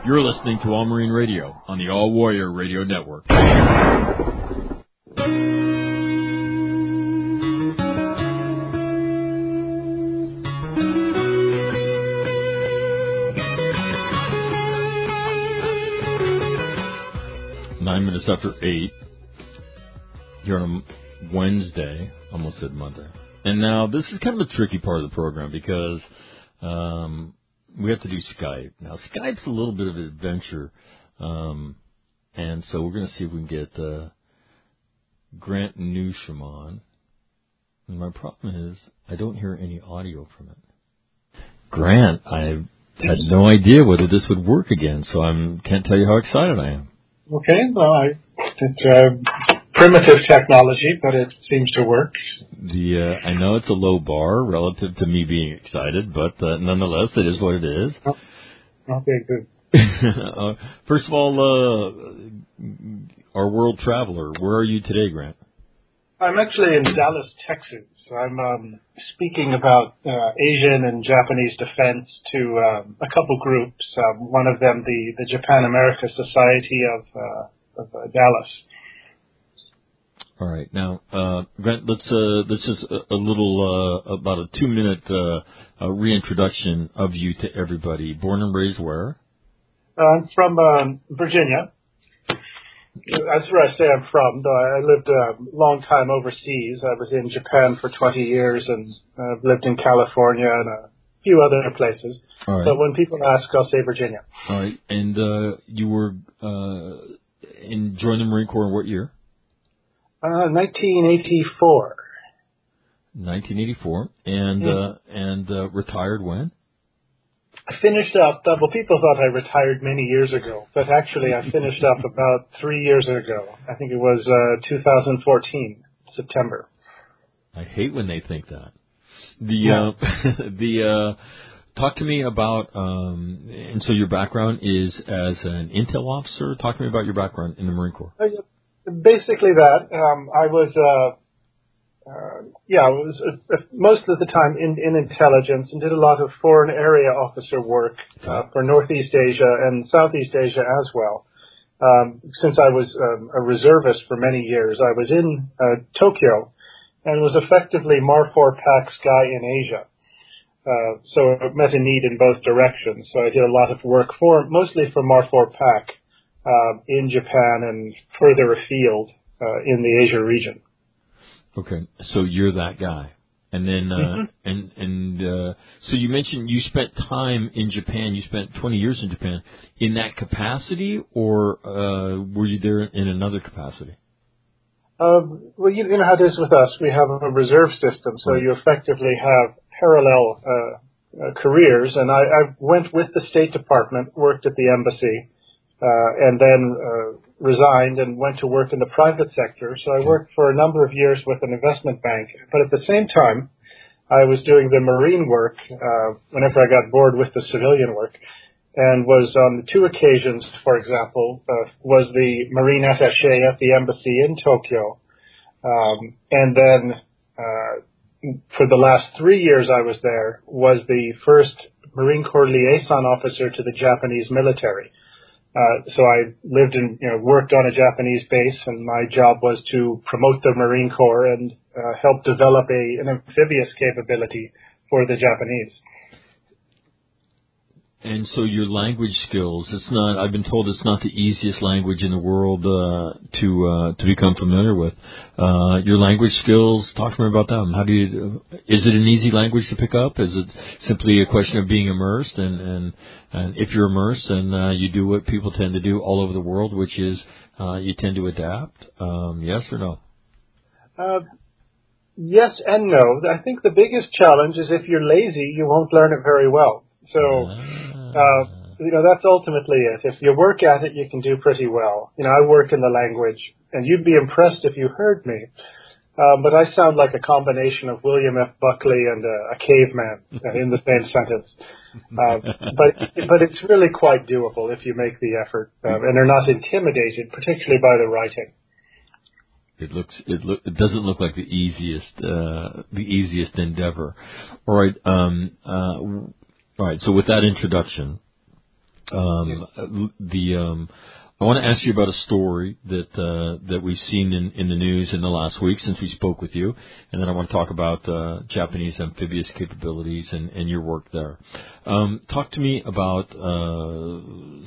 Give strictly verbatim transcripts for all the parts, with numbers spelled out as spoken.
You're listening to All Marine Radio on the All Warrior Radio Network. Nine minutes after eight, here on a Wednesday, almost said Monday. And now this is kind of a tricky part of the program because um, we have to do Skype. Now, Skype's a little bit of an adventure, um, and so we're going to see if we can get uh, Grant Newsham on. And my problem is I don't hear any audio from it. Grant, I had no idea whether this would work again, so I can't tell you how excited I am. Okay, well, I, it's uh, primitive technology, but it seems to work. The uh, I know it's a low bar relative to me being excited, but uh, nonetheless, it is what it is. Oh, okay, good. uh, first of all, uh, our world traveler, where are you today, Grant? I'm actually in Dallas, Texas. I'm um, speaking about uh, Asian and Japanese defense to um, a couple groups. Um, one of them, the, the Japan-America Society of, uh, of uh, Dallas. All right. Now, uh, Grant, let's uh, let's just a, a little uh, about a two-minute uh, uh, reintroduction of you to everybody. Born and raised where? Uh, I'm from um, Virginia. That's where I say I'm from, though I lived a long time overseas. I was in Japan for twenty years and uh, lived in California and a few other places. All right. But when people ask, I'll say Virginia. All right. And uh, you were uh, in joined the Marine Corps in what year? Uh, nineteen eighty-four. nineteen eighty-four. And, mm. uh, and uh, retired when? I finished up, uh, well, people thought I retired many years ago, but actually I finished up about three years ago. I think it was uh, two thousand fourteen, September. I hate when they think that. The yeah. uh, the uh, talk to me about, um, and so your background is as an intel officer. Talk to me about your background in the Marine Corps. Uh, basically that. Um, I was... Uh, Uh, yeah, it was uh, most of the time in, in intelligence and did a lot of foreign area officer work uh, for Northeast Asia and Southeast Asia as well. Um, since I was um, a reservist for many years, I was in uh, Tokyo and was effectively MARFOR PAC's guy in Asia. Uh, so it met a need in both directions. So I did a lot of work for, mostly for MARFOR PAC uh, in Japan and further afield uh, in the Asia region. Okay, so you're that guy, and then uh, mm-hmm. and and uh, so you mentioned you spent time in Japan. You spent twenty years in Japan in that capacity, or uh, were you there in another capacity? Um, well, you, you know how it is with us. We have a reserve system, so right. You effectively have parallel uh, uh, careers. And I, I went with the State Department, worked at the embassy, uh, and then. Uh, resigned and went to work in the private sector. So I worked for a number of years with an investment bank. But at the same time, I was doing the marine work uh, whenever I got bored with the civilian work, and was on two occasions, for example, uh, was the marine attaché at the embassy in Tokyo. Um, and then uh, for the last three years I was there, was the first Marine Corps liaison officer to the Japanese military. Uh, so I lived and you know, worked on a Japanese base, and my job was to promote the Marine Corps and uh, help develop a, an amphibious capability for the Japanese. And so your language skills, it's not, I've been told it's not the easiest language in the world uh, to uh, to become familiar with. Uh, your language skills, talk to me about them. How do you, is it an easy language to pick up? Is it simply a question of being immersed? And, and, and if you're immersed, then uh, you do what people tend to do all over the world, which is uh, you tend to adapt. Um, yes or no? Uh, yes and no. I think the biggest challenge is if you're lazy, you won't learn it very well. So, uh, you know, that's ultimately it. If you work at it, you can do pretty well. You know, I work in the language, and you'd be impressed if you heard me. Uh, but I sound like a combination of William F. Buckley and a, a caveman in the same sentence. Uh, but but it's really quite doable if you make the effort, um, and are not intimidated, particularly by the writing. It looks it look it doesn't look like the easiest uh, the easiest endeavor. All right. Um, uh, All right, so with that introduction, Um, the um, I want to ask you about a story that uh, that we've seen in, in the news in the last week since we spoke with you, and then I want to talk about uh, Japanese amphibious capabilities and, and your work there. Um, talk to me about uh,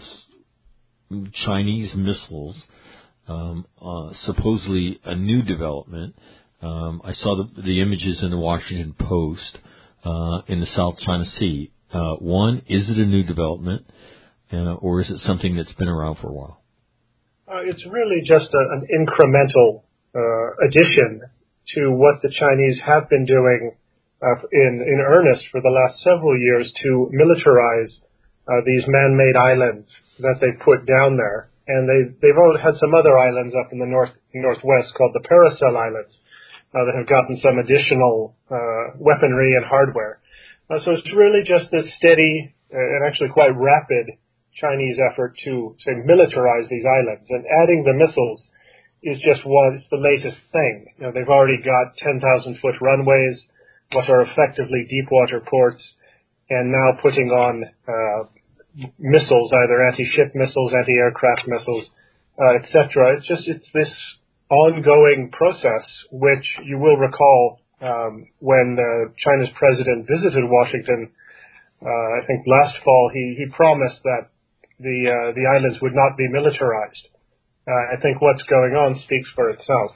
Chinese missiles, um, uh, supposedly a new development. Um, I saw the, the images in the Washington Post uh, in the South China Sea. Uh, one, is it a new development? Uh, or is it something that's been around for a while? Uh, it's really just a, an incremental uh, addition to what the Chinese have been doing uh, in, in earnest for the last several years to militarize uh, these man-made islands that they put down there. And they, they've all had some other islands up in the north northwest called the Paracel Islands uh, that have gotten some additional uh, weaponry and hardware. Uh, so it's really just this steady uh, and actually quite rapid Chinese effort to, say, militarize these islands. And adding the missiles is just one, it's the latest thing. You know, they've already got ten thousand foot runways, what are effectively deep water ports, and now putting on uh, missiles, either anti-ship missiles, anti-aircraft missiles, uh, et cetera. It's just, it's this ongoing process, which you will recall um, when uh, China's president visited Washington, uh, I think last fall, he, he promised that the uh, the islands would not be militarized. Uh, I think what's going on speaks for itself.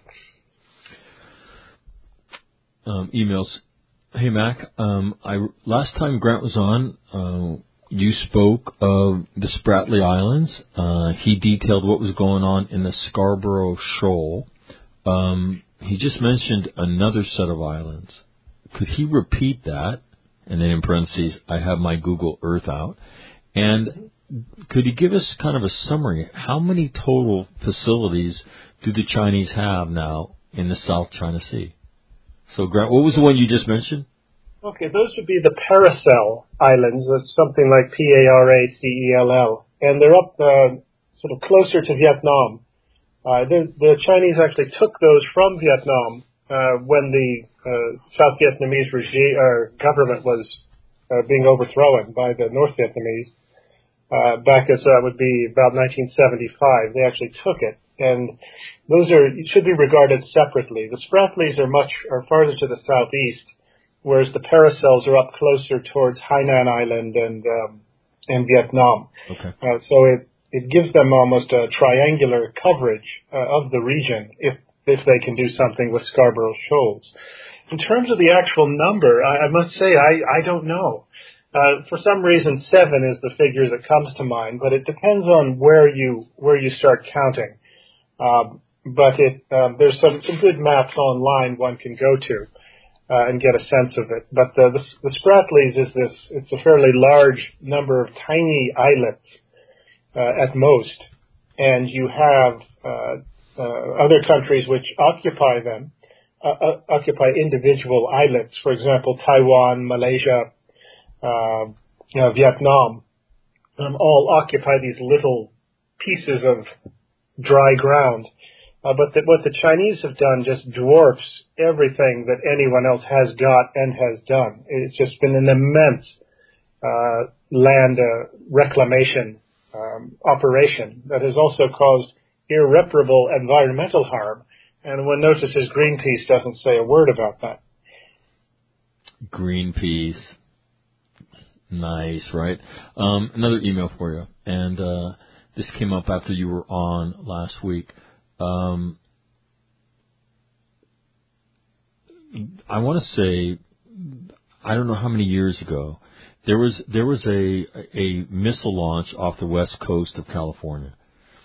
Um, emails. Hey, Mac. Um, I last time Grant was on, uh, you spoke of the Spratly Islands. Uh, he detailed what was going on in the Scarborough Shoal. Um, he just mentioned another set of islands. Could he repeat that? And then in parentheses, I have my Google Earth out. And could you give us kind of a summary? How many total facilities do the Chinese have now in the South China Sea? So, Grant, what was the one you just mentioned? Okay, those would be the Paracel Islands. That's something like P A R A C E L L. And they're up uh, sort of closer to Vietnam. Uh, the, the Chinese actually took those from Vietnam uh, when the uh, South Vietnamese regime or government was uh, being overthrown by the North Vietnamese. Uh, back as that uh, would be about nineteen seventy-five. They actually took it, and those are should be regarded separately. The Spratlys are much are farther to the southeast, whereas the Paracels are up closer towards Hainan Island and um, and Vietnam. Okay. Uh, so it it gives them almost a triangular coverage uh, of the region if if they can do something with Scarborough Shoals. In terms of the actual number, I, I must say I I don't know. Uh, for some reason, seven is the figure that comes to mind, but it depends on where you where you start counting. Um, but it um, there's some, some good maps online one can go to uh, and get a sense of it. But the, the, the Spratlys is this; it's a fairly large number of tiny islets uh, at most, and you have uh, uh, other countries which occupy them, uh, uh, occupy individual islets. For example, Taiwan, Malaysia. Uh, you know, Vietnam, um, all occupy these little pieces of dry ground. Uh, but the, what the Chinese have done just dwarfs everything that anyone else has got and has done. It's just been an immense uh, land uh, reclamation um, operation that has also caused irreparable environmental harm. And one notices Greenpeace doesn't say a word about that. Greenpeace. Nice, right? Um, another email for you, and uh, this came up after you were on last week. Um, I want to say, I don't know how many years ago, there was there was a a missile launch off the west coast of California,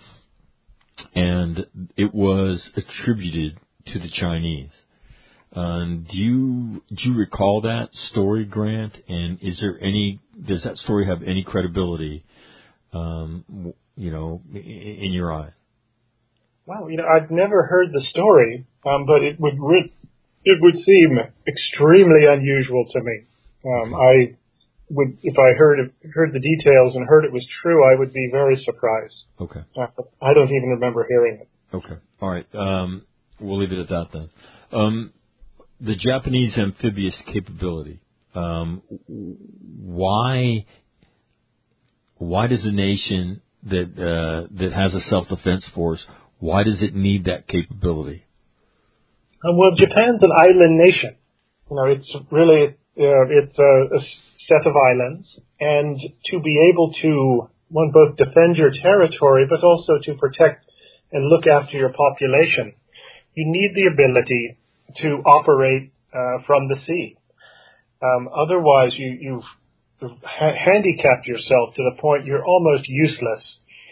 and it was attributed to the Chinese. Um, do you do you recall that story, Grant? And is there any does that story have any credibility? Um, you know, in, in your eyes. Well, you know, I've never heard the story, um, but it would re- it would seem extremely unusual to me. Um, I would, if I heard it, heard the details and heard it was true, I would be very surprised. Okay. Uh, I don't even remember hearing it. Okay. All right. Um, we'll leave it at that then. Um, The Japanese amphibious capability. Um, why why does a nation that uh, that has a self-defense force, why does it need that capability? Um, well, Japan's an island nation. You know, it's really uh, it's a, a set of islands, and to be able to one both defend your territory, but also to protect and look after your population, you need the ability to operate uh, from the sea. Um, otherwise, you, you've ha- handicapped yourself to the point you're almost useless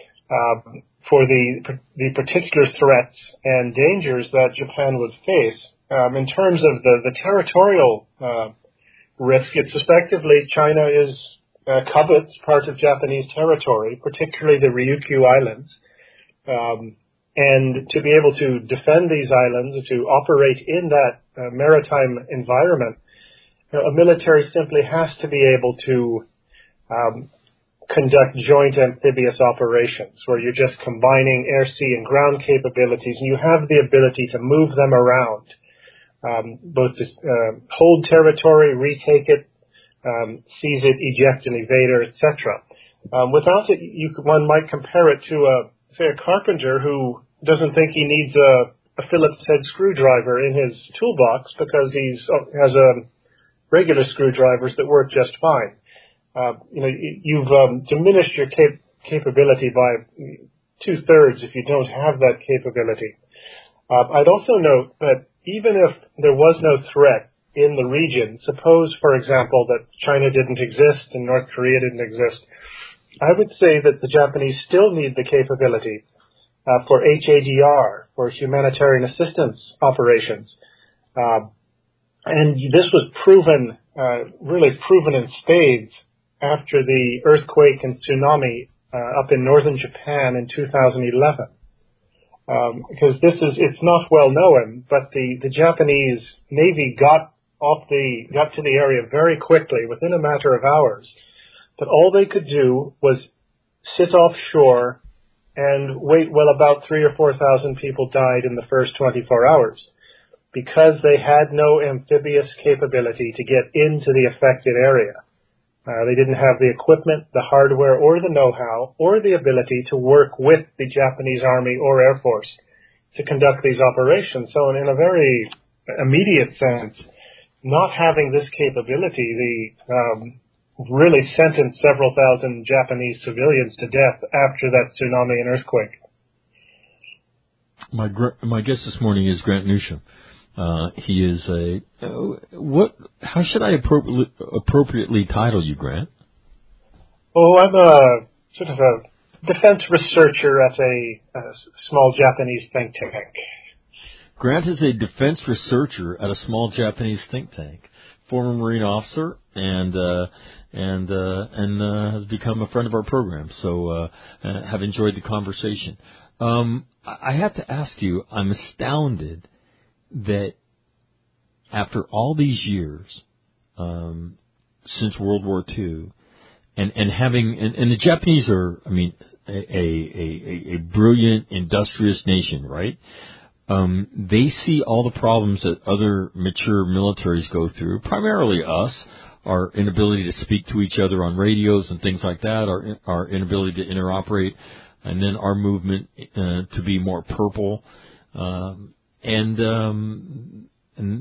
um, for the the particular threats and dangers that Japan would face. Um, in terms of the, the territorial uh, risk, it's effectively China is uh, covets part of Japanese territory, particularly the Ryukyu Islands. Um, and to be able to defend these islands, to operate in that uh, maritime environment, you know, a military simply has to be able to um, conduct joint amphibious operations where you're just combining air, sea, and ground capabilities, and you have the ability to move them around, um, both to uh, hold territory, retake it, um, seize it, eject an invader, et cetera. Um, without it, you could, one might compare it to, a, say, a carpenter who doesn't think he needs a, a Phillips head screwdriver in his toolbox because he's has a regular screwdrivers that work just fine. Uh, you know, you've um, diminished your cap- capability by two-thirds if you don't have that capability. Uh, I'd also note that even if there was no threat in the region, suppose, for example, that China didn't exist and North Korea didn't exist, I would say that the Japanese still need the capability uh, for H A D R, for humanitarian assistance operations. Uh, and this was proven, uh, really proven in spades after the earthquake and tsunami uh, up in northern Japan in two thousand eleven. Um, because this is, it's not well known, but the, the Japanese Navy got off the, got to the area very quickly, within a matter of hours. But all they could do was sit offshore and wait. Well, about three or four thousand people died in the first twenty-four hours because they had no amphibious capability to get into the affected area. Uh, they didn't have the equipment, the hardware, or the know-how, or the ability to work with the Japanese Army or Air Force to conduct these operations. So in a very immediate sense, not having this capability, the um, really sentenced several thousand Japanese civilians to death after that tsunami and earthquake. My my guest this morning is Grant Newsham. Uh, he is a uh, what? How should I appropriately, appropriately title you, Grant? Oh, I'm a sort of a defense researcher at a, a small Japanese think tank. Grant is a defense researcher at a small Japanese think tank, former Marine officer, and uh, and uh, and uh, has become a friend of our program. So uh, uh, have enjoyed the conversation. Um, I have to ask you, I'm astounded that after all these years, um, since World War Two, and, and having, and, and the Japanese are, I mean, a, a, a, a brilliant, industrious nation, right? Um, they see all the problems that other mature militaries go through, primarily us, our inability to speak to each other on radios and things like that, our, our inability to interoperate, and then our movement uh, to be more purple. Um, And, um, and,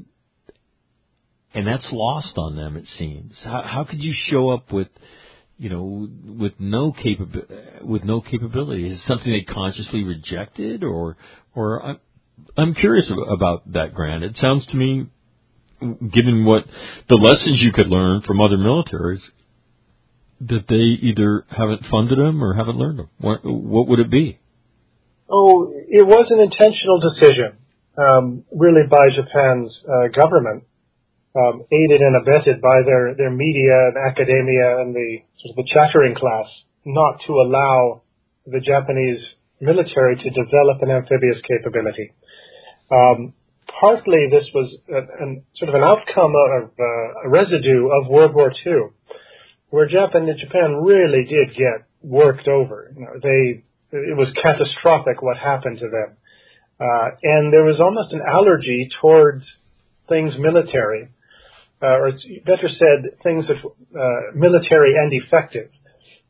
and that's lost on them, it seems. How, how could you show up with, you know, with no capability, with no capability? Is it something they consciously rejected, or, or I'm, I'm curious about that, Grant. It sounds to me, given what the lessons you could learn from other militaries, that they either haven't funded them or haven't learned them. What, what would it be? Oh, it was an intentional decision. Um, really by Japan's uh, government, um, aided and abetted by their, their media and academia and the sort of the chattering class, not to allow the Japanese military to develop an amphibious capability. Um, partly this was a, a, sort of an outcome of uh, a residue of World War Two, where Japan, Japan really did get worked over. You know, they it was catastrophic what happened to them. Uh, and there was almost an allergy towards things military, uh, or it's better said, things that uh, military and effective.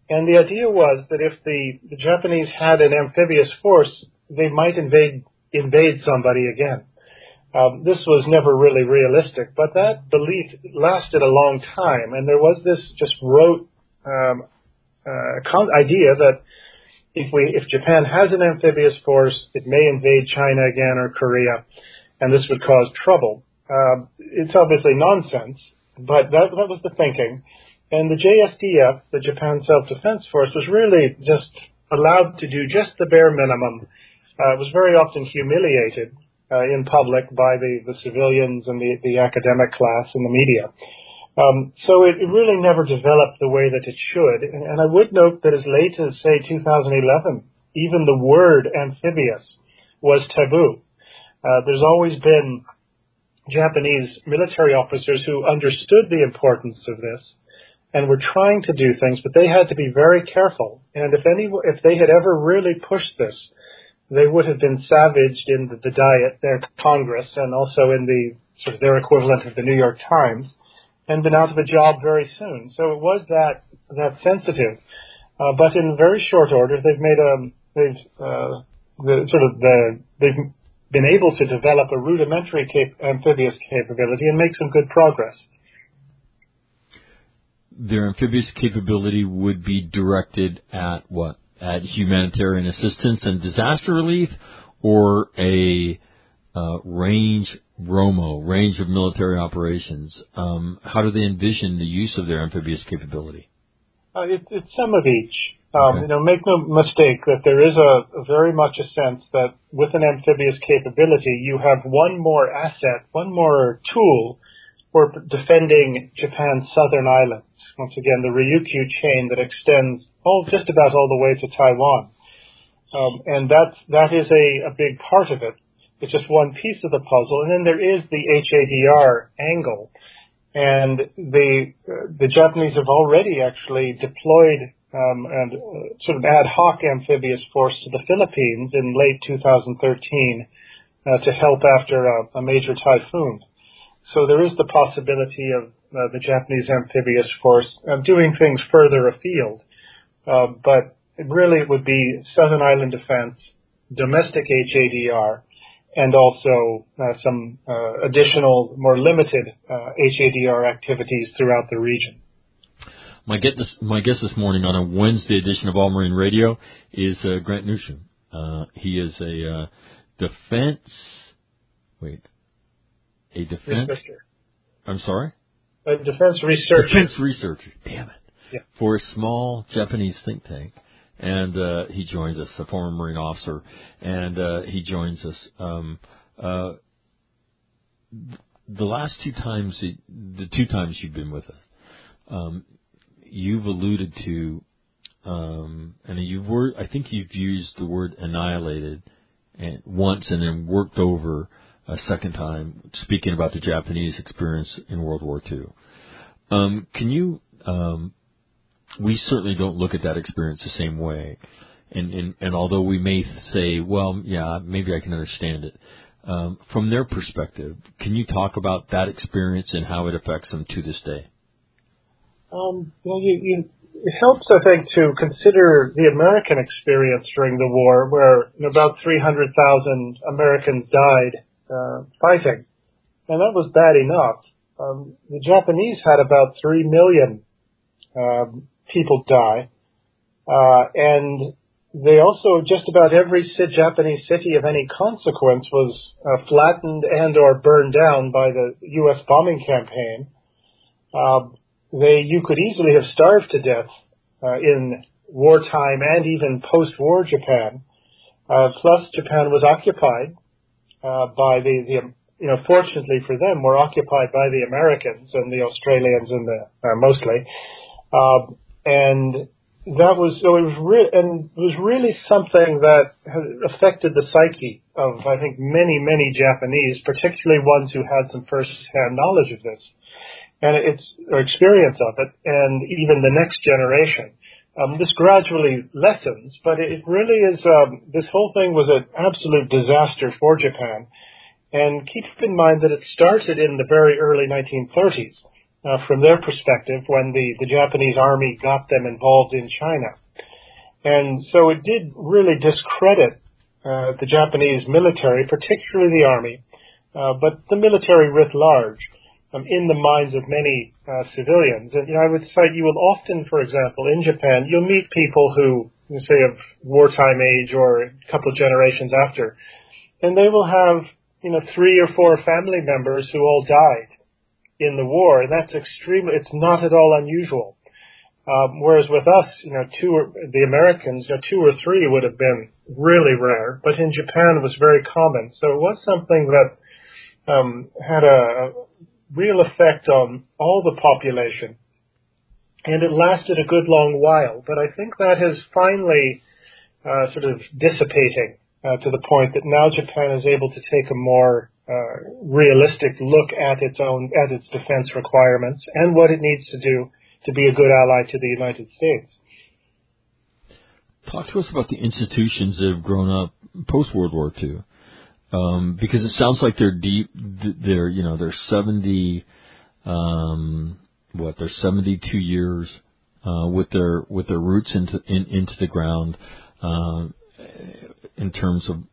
And the idea was that if the, the Japanese had an amphibious force, they might invade invade somebody again. Um, this was never really realistic, but that belief lasted a long time, and there was this just rote um, uh, idea that if we if Japan has an amphibious force, it may invade China again or Korea, and this would cause trouble. Uh, it's obviously nonsense, but that, that was the thinking. And the J S D F, the Japan Self-Defense Force, was really just allowed to do just the bare minimum. Uh, it was very often humiliated uh, in public by the, the civilians and the, the academic class and the media. Um, so it, it really never developed the way that it should. And, and I would note that as late as, say, two thousand eleven, even the word amphibious was taboo. Uh, there's always been Japanese military officers who understood the importance of this and were trying to do things, but they had to be very careful. And if any, if they had ever really pushed this, they would have been savaged in the, the Diet, their Congress, and also in the sort of their equivalent of the New York Times, and been out of a job very soon. So it was that that sensitive. Uh, but in very short order, they've made a they've uh, the sort of the they've been able to develop a rudimentary cap- amphibious capability and make some good progress. Their amphibious capability would be directed at what? At humanitarian assistance and disaster relief, or a uh, range ROMO, range of military operations? Um, how do they envision the use of their amphibious capability? Uh, it, it's some of each. Um, okay. You know, make no mistake that there is a, a very much a sense that with an amphibious capability, you have one more asset, one more tool for defending Japan's southern islands. Once again, the Ryukyu chain that extends all, just about all the way to Taiwan. Um, and that's, that is a, a big part of it. It's just one piece of the puzzle. And then there is the H A D R angle. And the, uh, the Japanese have already actually deployed um, and uh, sort of ad hoc amphibious force to the Philippines in late two thousand thirteen uh, to help after a, a major typhoon. So there is the possibility of uh, the Japanese amphibious force uh, doing things further afield. Uh, but it really it would be Southern Island defense, domestic H A D R, and also uh, some uh, additional, more limited uh, H A D R activities throughout the region. My guest, this, my guest this morning on a Wednesday edition of All Marine Radio is uh, Grant Newsham. Uh, he is a uh, defense... Wait... A defense... Researcher. I'm sorry? A defense researcher. Defense researcher. Damn it. Yeah. For a small Japanese think tank. And uh, he joins us, a former Marine officer. And uh, he joins us. Um, uh, the last two times, he, the two times you've been with us, um, you've alluded to, um, and you've word, I think you've used the word annihilated and once and then worked over a second time, speaking about the Japanese experience in World War Two. Um, can you, um, we certainly don't look at that experience the same way. And, and, and although we may say, well, yeah, maybe I can understand it. Um, from their perspective, can you talk about that experience and how it affects them to this day? Um, well, you, you, it helps, I think, to consider the American experience during the war, where you know, about three hundred thousand Americans died Uh, fighting, and that was bad enough. Um, the Japanese had about three million um, people die, uh, and they also just about every Japanese city of any consequence was uh, flattened and or burned down by the U S bombing campaign. Uh, they you could easily have starved to death uh, in wartime and even post-war Japan. Uh, plus, Japan was occupied. Uh, by the, the, you know, fortunately for them, were occupied by the Americans and the Australians and the, uh, mostly. Uh, and that was, so it was re- and it was really something that has affected the psyche of, I think, many, many Japanese, particularly ones who had some first-hand knowledge of this and it's, or experience of it, and even the next generation. Um, this gradually lessens, but it really is, um, this whole thing was an absolute disaster for Japan. And keep in mind that it started in the very early nineteen thirties. uh, from their perspective when the, the Japanese army got them involved in China. And so it did really discredit uh, the Japanese military, particularly the army, uh, but the military writ large, um, in the minds of many uh, civilians. And you know, I would cite, you will often, for example, in Japan, you'll meet people who, you say, of wartime age or a couple of generations after, and they will have, you know, three or four family members who all died in the war, and that's extremely, it's not at all unusual. Um, whereas with us, you know, two or, the Americans, you know, two or three would have been really rare, but in Japan it was very common. So it was something that um, had a real effect on all the population, and it lasted a good long while. But I think that has finally uh, sort of dissipating uh, to the point that now Japan is able to take a more uh, realistic look at its own, at its defense requirements and what it needs to do to be a good ally to the United States. Talk to us about the institutions that have grown up post-World War Two, um, because it sounds like they're deep. They're you know they're seventy, um, what they're seventy-two years uh, with their with their roots into in, into the ground uh, in terms of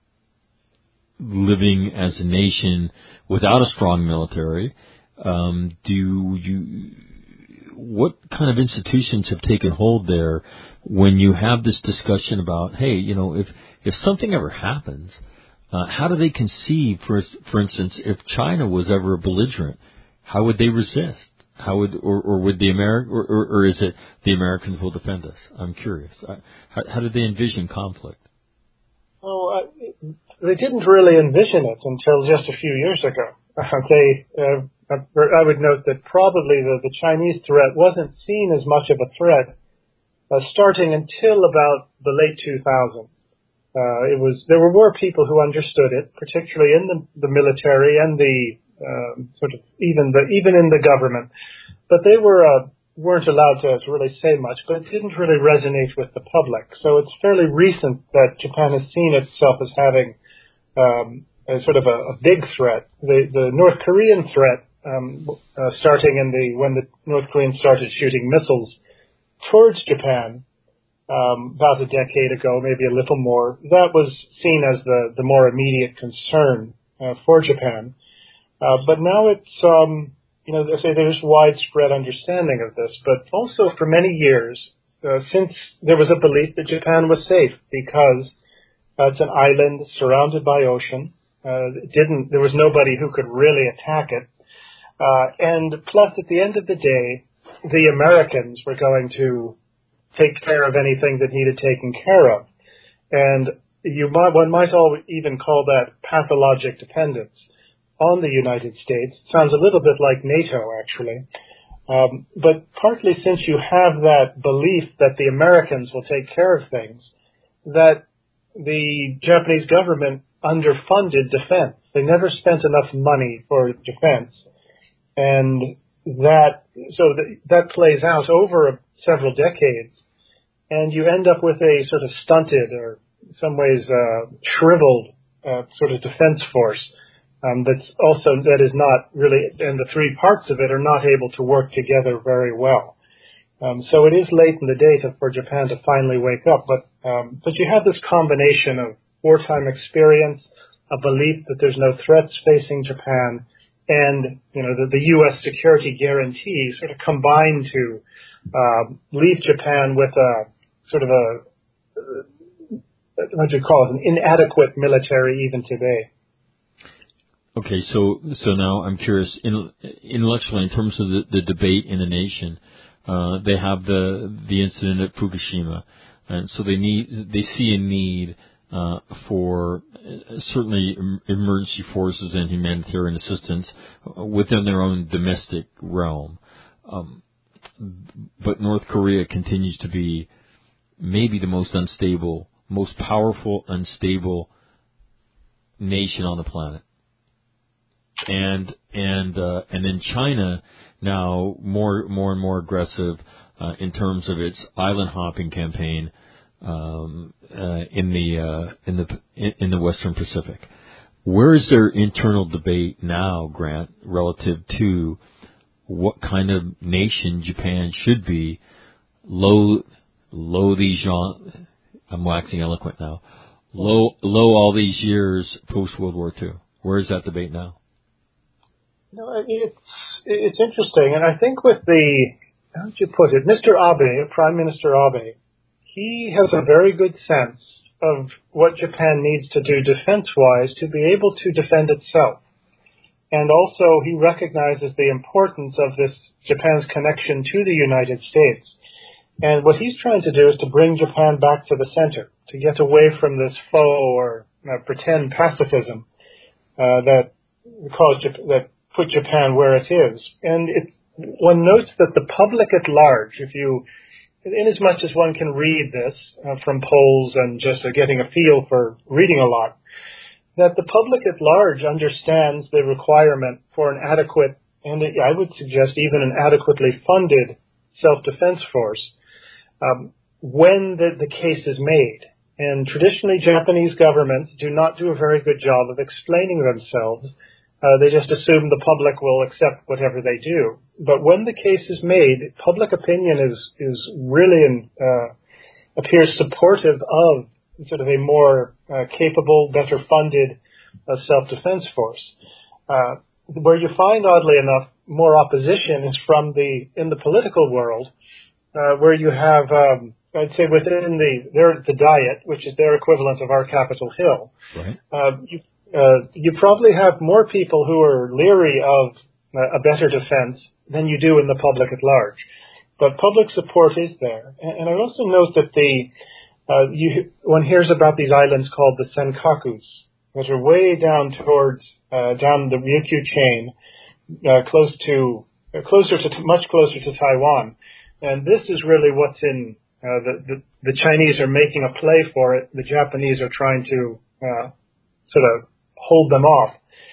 living as a nation without a strong military. Um, do you What kind of institutions have taken hold there when you have this discussion about, hey, you know, if, if something ever happens, uh, how do they conceive, for, for instance, if China was ever a belligerent, how would they resist? How would, or, or would the Ameri- or, or, or is it the Americans will defend us? I'm curious. How, how did they envision conflict? Oh, uh, they didn't really envision it until just a few years ago. Uh, they, uh, I would note that probably the, the Chinese threat wasn't seen as much of a threat uh, starting until about the late two thousands. Uh, it was there were more people who understood it, particularly in the, the military and the um, sort of even the even in the government, but they were uh, weren't allowed to, to really say much. But it didn't really resonate with the public. So it's fairly recent that Japan has seen itself as having um, a sort of a, a big threat. The the North Korean threat. Um, uh, starting in the when the North Koreans started shooting missiles towards Japan um, about a decade ago, maybe a little more, that was seen as the, the more immediate concern uh, for Japan. Uh, but now it's, um, you know, they say there's widespread understanding of this, but also for many years, uh, since there was a belief that Japan was safe because uh, it's an island surrounded by ocean. Uh, it didn't, there was nobody who could really attack it. Uh, and plus, at the end of the day, the Americans were going to take care of anything that needed taken care of. And you might, one might all even call that pathologic dependence on the United States. It sounds a little bit like NATO, actually. Um, but partly since you have that belief that the Americans will take care of things, that the Japanese government underfunded defense. They never spent enough money for defense. And that, so that, that plays out over several decades, and you end up with a sort of stunted or in some ways uh, shriveled uh, sort of defense force um, that's also, that is not really, and the three parts of it are not able to work together very well. Um, so it is late in the day to, for Japan to finally wake up, but um, but you have this combination of wartime experience, a belief that there's no threats facing Japan, and, you know, the, the U S security guarantee sort of combine to uh, leave Japan with a sort of a, uh, what do you call it, an inadequate military even today. Okay, so so now I'm curious, in, intellectually, in terms of the, the debate in the nation, uh, they have the the incident at Fukushima, and so they need they see a need Uh, for uh, certainly em- emergency forces and humanitarian assistance within their own domestic realm. Um, but North Korea continues to be maybe the most unstable, most powerful, unstable nation on the planet. And and uh, and then China now more more and more aggressive uh, in terms of its island hopping campaign. Um, uh, in the uh, in the in the Western Pacific, where is their internal debate now, Grant, relative to what kind of nation Japan should be. Low, low these Jean, I'm waxing eloquent now. Low, low all these years post World War Two. Where is that debate now? No, it's it's interesting, and I think with the how would you put it, Mister Abe, Prime Minister Abe, he has a very good sense of what Japan needs to do defense-wise to be able to defend itself. And also he recognizes the importance of this Japan's connection to the United States. And what he's trying to do is to bring Japan back to the center, to get away from this faux or uh, pretend pacifism uh, that caused Jap- that put Japan where it is. And it's, one notes that the public at large, if you, in as much as one can read this uh, from polls and just uh, getting a feel for reading a lot, that the public at large understands the requirement for an adequate, and I would suggest even an adequately funded self-defense force um, when the, the case is made. And traditionally, Japanese governments do not do a very good job of explaining themselves. Uh, they just assume the public will accept whatever they do. But when the case is made, public opinion is is really in, uh, appears supportive of sort of a more uh, capable, better funded uh, self-defense force. Uh, where you find, oddly enough, more opposition is from the in the political world, uh, where you have, um, I'd say, within the their the Diet, which is their equivalent of our Capitol Hill. Right. Uh, you, uh, you probably have more people who are leery of uh, a better defense than you do in the public at large. But public support is there, and, and I also note that the Uh, you, one hears about these islands called the Senkakus, that are way down towards, uh, down the Ryukyu chain, uh, close to, uh, closer to, much closer to Taiwan. And this is really what's in, uh, the, the, the Chinese are making a play for it. The Japanese are trying to, uh, sort of hold them off.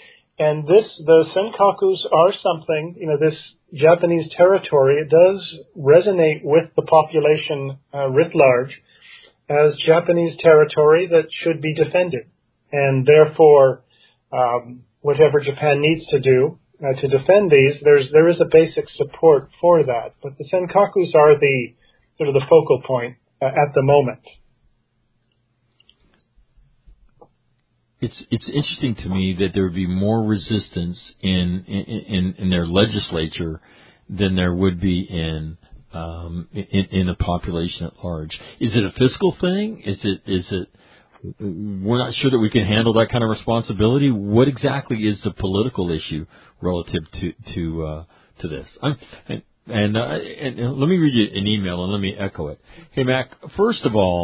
And this, the Senkakus are something, you know, this Japanese territory, it does resonate with the population, uh, writ large, as Japanese territory that should be defended. And therefore, um, whatever Japan needs to do uh, to defend these, there's, there is a basic support for that. But the Senkakus are the sort of the focal point uh, at the moment. It's it's interesting to me that there would be more resistance in in, in their legislature than there would be in Um, in, in the population at large. Is it a fiscal thing? Is it, is it, we're not sure that we can handle that kind of responsibility? What exactly is the political issue relative to, to, uh, to this? I'm, and, and, uh, and let me read you an email and let me echo it. Hey, Mac, first of all,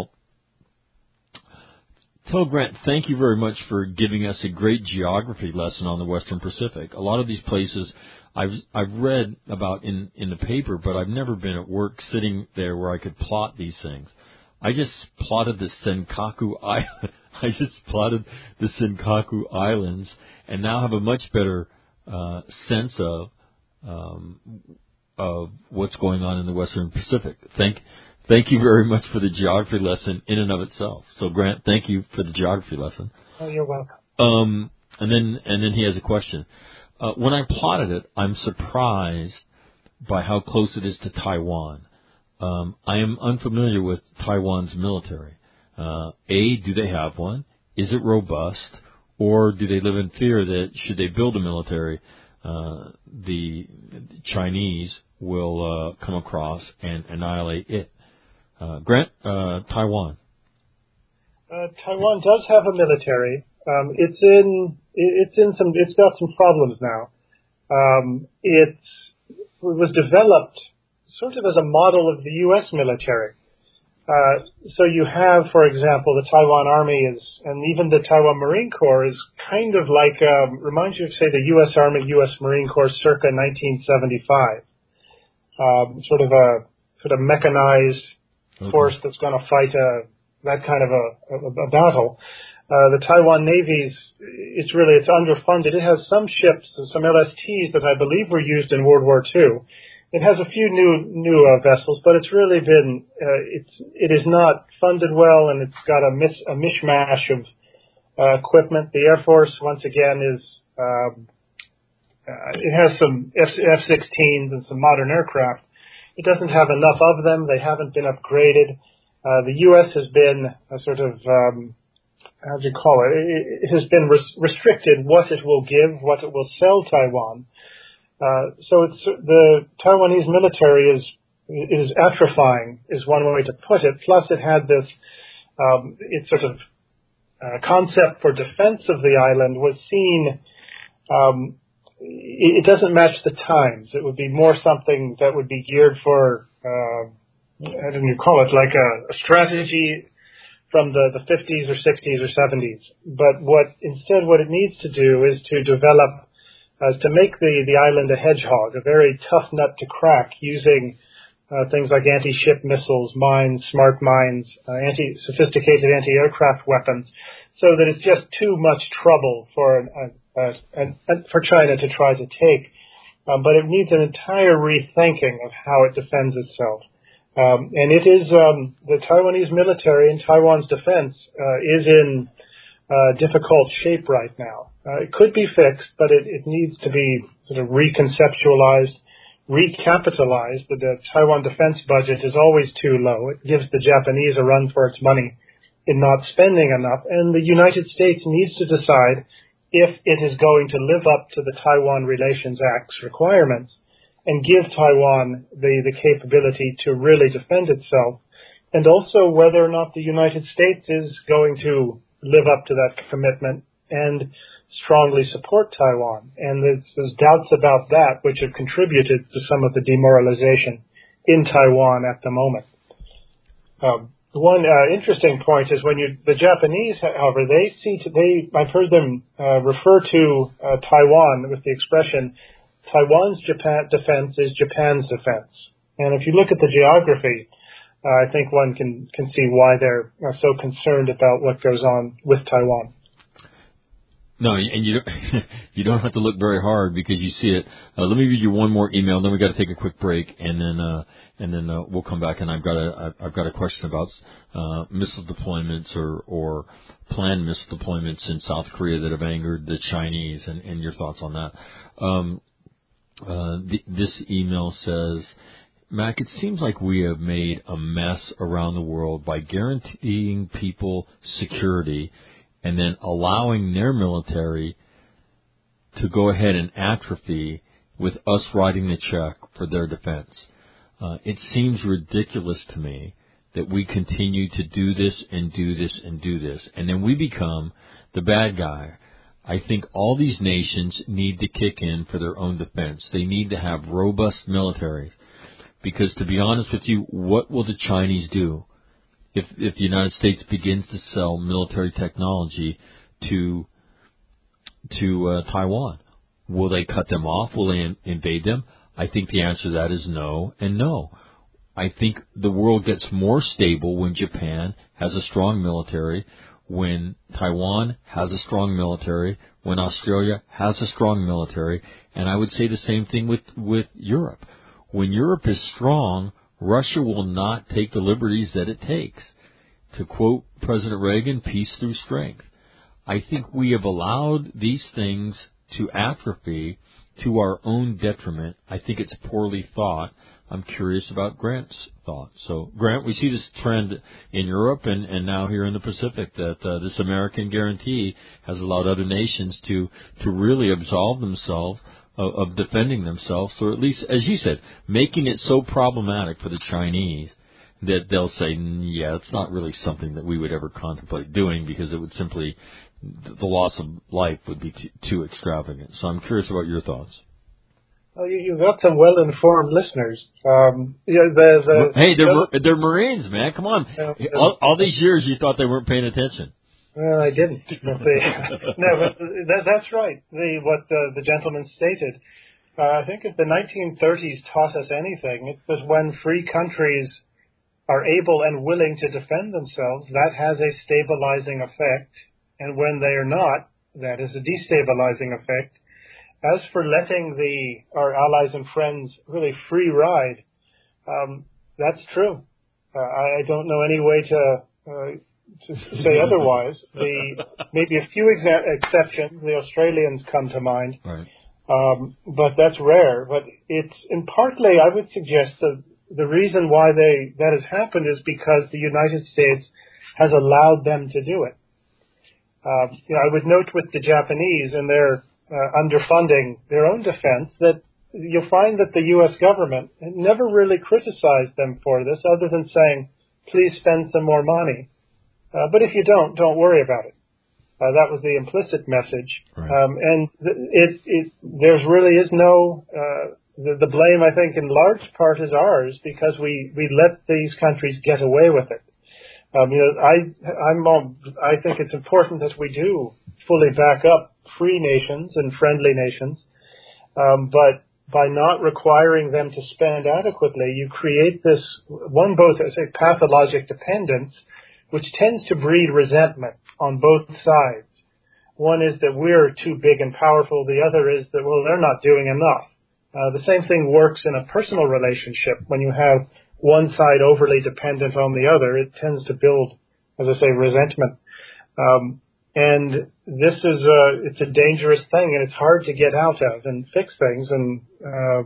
tell Grant, thank you very much for giving us a great geography lesson on the Western Pacific. A lot of these places I've I've read about in, in the paper, but I've never been at work sitting there where I could plot these things. I just plotted the Senkaku Island. I just plotted the Senkaku Islands, and now have a much better uh, sense of um, of what's going on in the Western Pacific. Thank thank you very much for the geography lesson in and of itself. So Grant, thank you for the geography lesson. Oh, you're welcome. Um, and then and then he has a question. Uh, when I plotted it, I'm surprised by how close it is to Taiwan. Um, I am unfamiliar with Taiwan's military. Uh, A, do they have one? Is it robust? Or do they live in fear that should they build a military, uh, the Chinese will uh, come across and annihilate it? Uh, Grant, uh, Taiwan. Uh, Taiwan does have a military. Um, it's in it's in some it's got some problems now. Um, it's, it was developed sort of as a model of the U S military. Uh, so you have, for example, the Taiwan Army is, and even the Taiwan Marine Corps is kind of like um, reminds you of, say, the U S Army, U S Marine Corps circa nineteen seventy-five. Um, sort of a sort of mechanized okay. force that's going to fight a that kind of a, a, a battle. Uh, the Taiwan Navy's, it's really, it's underfunded. It has some ships, some L S Ts that I believe were used in World War Two. It has a few new, new uh, vessels, but it's really been, uh, it's, it is not funded well, and it's got a, mis, a mishmash of uh, equipment. The Air Force, once again, is, um, uh, it has some F sixteens and some modern aircraft. It doesn't have enough of them. They haven't been upgraded. Uh, the U S has been a sort of, um, how do you call it? It, it has been res- restricted what it will give, what it will sell Taiwan. Uh, so it's, the Taiwanese military is is atrophying, is one way to put it. Plus, it had this, um, its sort of uh, concept for defense of the island was seen. Um, it, it doesn't match the times. It would be more something that would be geared for, uh, how do you call it, like a, a strategy from the, the fifties or sixties or seventies. But what instead, what it needs to do is to develop. As to make the, the island a hedgehog, a very tough nut to crack, using uh, things like anti-ship missiles, mines, smart mines, uh, anti sophisticated anti-aircraft weapons, so that it's just too much trouble for an, uh, uh, an, uh, for China to try to take. Um, but it needs an entire rethinking of how it defends itself. Um, and it is um, the Taiwanese military and Taiwan's defense uh, is in uh, difficult shape right now. Uh, it could be fixed, but it, it needs to be sort of reconceptualized, recapitalized. The, the Taiwan defense budget is always too low. It gives the Japanese a run for its money in not spending enough. And the United States needs to decide if it is going to live up to the Taiwan Relations Act's requirements and give Taiwan the, the capability to really defend itself, and also whether or not the United States is going to live up to that commitment and strongly support Taiwan. And there's, there's doubts about that which have contributed to some of the demoralization in Taiwan at the moment. Um, one uh, interesting point is when you, the Japanese, however, they see, to, they, I've heard them uh, refer to uh, Taiwan with the expression, Taiwan's Japan defense is Japan's defense. And if you look at the geography, uh, I think one can, can see why they're uh, so concerned about what goes on with Taiwan. No, and you don't, you don't have to look very hard because you see it. Uh, let me read you one more email, then we got to take a quick break, and then uh, and then uh, we'll come back. And I've got a I've got a question about uh, missile deployments or or planned missile deployments in South Korea that have angered the Chinese, and, and your thoughts on that. Um, uh, the, this email says, Mac, it seems like we have made a mess around the world by guaranteeing people security and then allowing their military to go ahead and atrophy with us writing the check for their defense. Uh, it seems ridiculous to me that we continue to do this and do this and do this, and then we become the bad guy. I think all these nations need to kick in for their own defense. They need to have robust militaries. Because to be honest with you, what will the Chinese do if if the United States begins to sell military technology to to uh, Taiwan? Will they cut them off? Will they in, invade them? I think the answer to that is no and no. I think the world gets more stable when Japan has a strong military, when Taiwan has a strong military, when Australia has a strong military, and I would say the same thing with, with Europe. When Europe is strong, Russia will not take the liberties that it takes. To quote President Reagan, peace through strength. I think we have allowed these things to atrophy to our own detriment. I think it's poorly thought. I'm curious about Grant's thoughts. So, Grant, we see this trend in Europe and, and now here in the Pacific that uh, this American guarantee has allowed other nations to, to really absolve themselves of, of defending themselves, or at least, as you said, making it so problematic for the Chinese that they'll say, yeah, it's not really something that we would ever contemplate doing because it would simply, the loss of life would be too, too extravagant. So I'm curious about your thoughts. Well, you, you've got some well-informed listeners. Um, you know, the, the, hey, they're the, they're Marines, man. Come on. Uh, all, all these years, you thought they weren't paying attention. Well, I didn't. But the, no, but that, that's right. The, what the, the gentleman stated. Uh, I think if the nineteen thirties taught us anything, it's that when free countries are able and willing to defend themselves, that has a stabilizing effect, and when they are not, that is a destabilizing effect. As for letting the our allies and friends really free ride, um, that's true. Uh, I, I don't know any way to uh, to say otherwise. The maybe a few exa- exceptions. The Australians come to mind. Right. Um, but that's rare. But it's, and partly I would suggest that the reason why they, that has happened is because the United States has allowed them to do it. Uh, you know, I would note with the Japanese and their uh, underfunding their own defense that you'll find that the U S government never really criticized them for this other than saying, please spend some more money. Uh, but if you don't, don't worry about it. Uh, that was the implicit message. Right. Um, and it, it, there's really is no, uh, the, the blame, I think, in large part is ours because we, we let these countries get away with it. Um, you know, I, I'm, um, I think it's important that we do fully back up free nations and friendly nations. Um, but by not requiring them to spend adequately, you create this one, both as a pathologic dependence, which tends to breed resentment on both sides. One is that we're too big and powerful. The other is that, well, they're not doing enough. Uh, the same thing works in a personal relationship. When you have one side overly dependent on the other, it tends to build, as I say, resentment. Um, and this is a, it's a dangerous thing, and it's hard to get out of and fix things. And uh,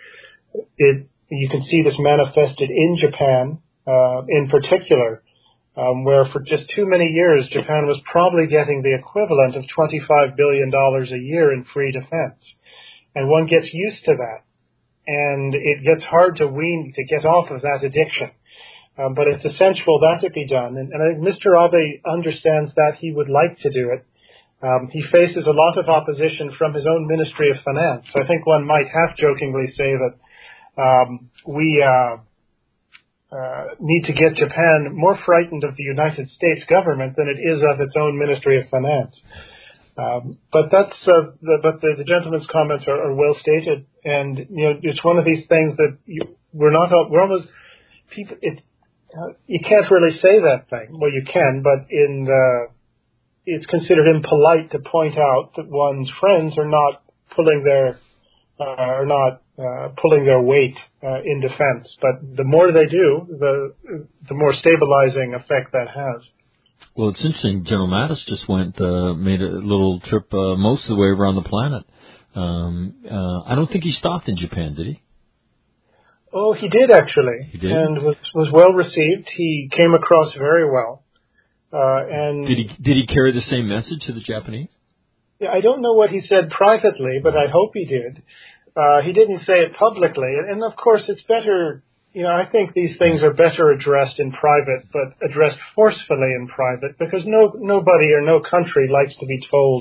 it, you can see this manifested in Japan, uh, in particular, um, where for just too many years, Japan was probably getting the equivalent of twenty-five billion dollars a year in free defense. And one gets used to that. And it gets hard to wean, to get off of that addiction. Um, but it's essential that it be done. And, and I think Mister Abe understands that. He would like to do it. Um, he faces a lot of opposition from his own Ministry of Finance. I think one might half-jokingly say that um, we uh, uh, need to get Japan more frightened of the United States government than it is of its own Ministry of Finance. Um, but that's, uh, the, but the, the gentleman's comments are, are well stated, and you know it's one of these things that you, we're not, we're almost people. It, uh, you can't really say that thing. Well, you can, but in the, it's considered impolite to point out that one's friends are not pulling their, uh, are not uh, pulling their weight uh, in defense. But the more they do, the the more stabilizing effect that has. Well, it's interesting. General Mattis just went, uh, made a little trip uh, most of the way around the planet. Um, uh, I don't think he stopped in Japan, did he? Oh, he did actually. He did? And was, was well received. He came across very well. Uh, and did he did he carry the same message to the Japanese? Yeah, I don't know what he said privately, but I hope he did. Uh, he didn't say it publicly. And, and of course, it's better. You know, I think these things are better addressed in private, but addressed forcefully in private, because no nobody or no country likes to be told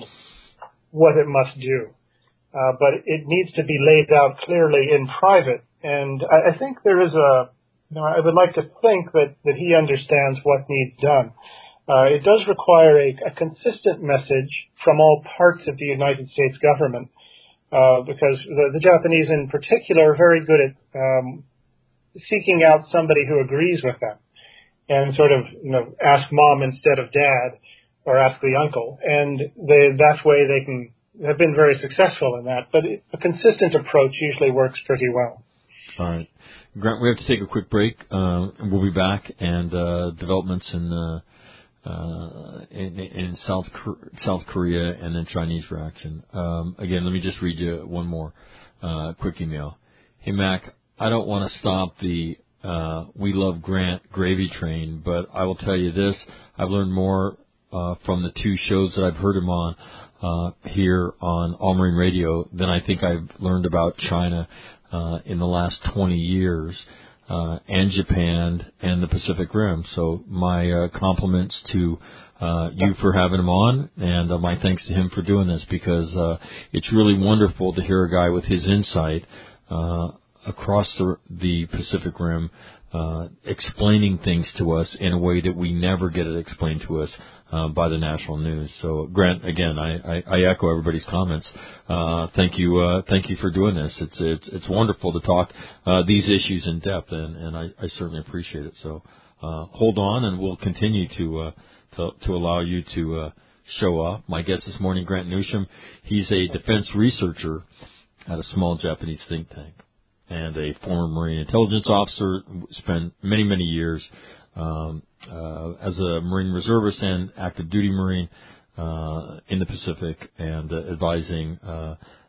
what it must do. Uh, but it needs to be laid out clearly in private. And I, I think there is a, you know, I would like to think that, that he understands what needs done. Uh, it does require a, a consistent message from all parts of the United States government, uh, because the, the Japanese in particular are very good at um, seeking out somebody who agrees with them, and sort of, you know, ask mom instead of dad, or ask the uncle, and they, that way they can have been very successful in that. But it, a consistent approach usually works pretty well. All right, Grant, we have to take a quick break, uh, and we'll be back. And uh, developments in, uh, uh, in in South South Korea and then Chinese reaction. Um, again, let me just read you one more uh, quick email. Hey Mac, I don't want to stop the uh, We Love Grant gravy train, but I will tell you this: I've learned more uh, from the two shows that I've heard him on uh, here on All Marine Radio than I think I've learned about China uh, in the last twenty years, uh, and Japan and the Pacific Rim. So my uh, compliments to uh, you for having him on, and uh, my thanks to him for doing this, because uh, it's really wonderful to hear a guy with his insight uh, across the, the Pacific Rim uh, explaining things to us in a way that we never get it explained to us uh, by the national news. So, Grant, again, I, I, I echo everybody's comments. Uh, thank you, uh, thank you for doing this. It's it's it's wonderful to talk uh, these issues in depth, and, and I, I certainly appreciate it. So, uh, hold on, and we'll continue to uh, to, to allow you to uh, show up. My guest this morning, Grant Newsham. He's a defense researcher at a small Japanese think tank, and a former Marine intelligence officer, spent many, many years um, uh, as a Marine reservist and active duty Marine uh, in the Pacific, and uh, advising uh,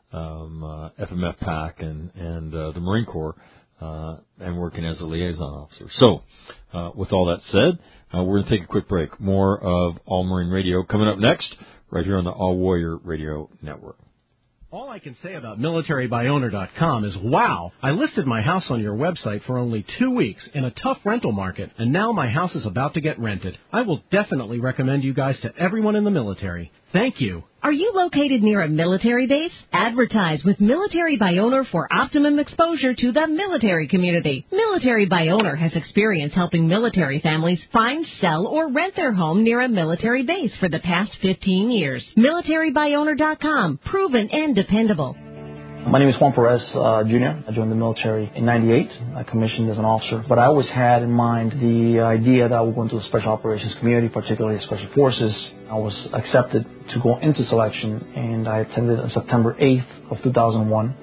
um, uh, F M F PAC and, and uh, the Marine Corps, uh, and working as a liaison officer. So, uh, with all that said, uh, we're going to take a quick break. More of All Marine Radio coming up next, right here on the All Warrior Radio Network. All I can say about military by owner dot com is, wow, I listed my house on your website for only two weeks in a tough rental market, and now my house is about to get rented. I will definitely recommend you guys to everyone in the military. Thank you. Are you located near a military base? Advertise with Military by Owner for optimum exposure to the military community. Military by Owner has experience helping military families find, sell, or rent their home near a military base for the past fifteen years. military by owner dot com. Proven and dependable. My name is Juan Perez, uh, Junior I joined the military in ninety-eight. I commissioned as an officer. But I always had in mind the idea that I would go into the Special Operations community, particularly Special Forces. I was accepted to go into selection, and I attended on September eighth of two thousand one.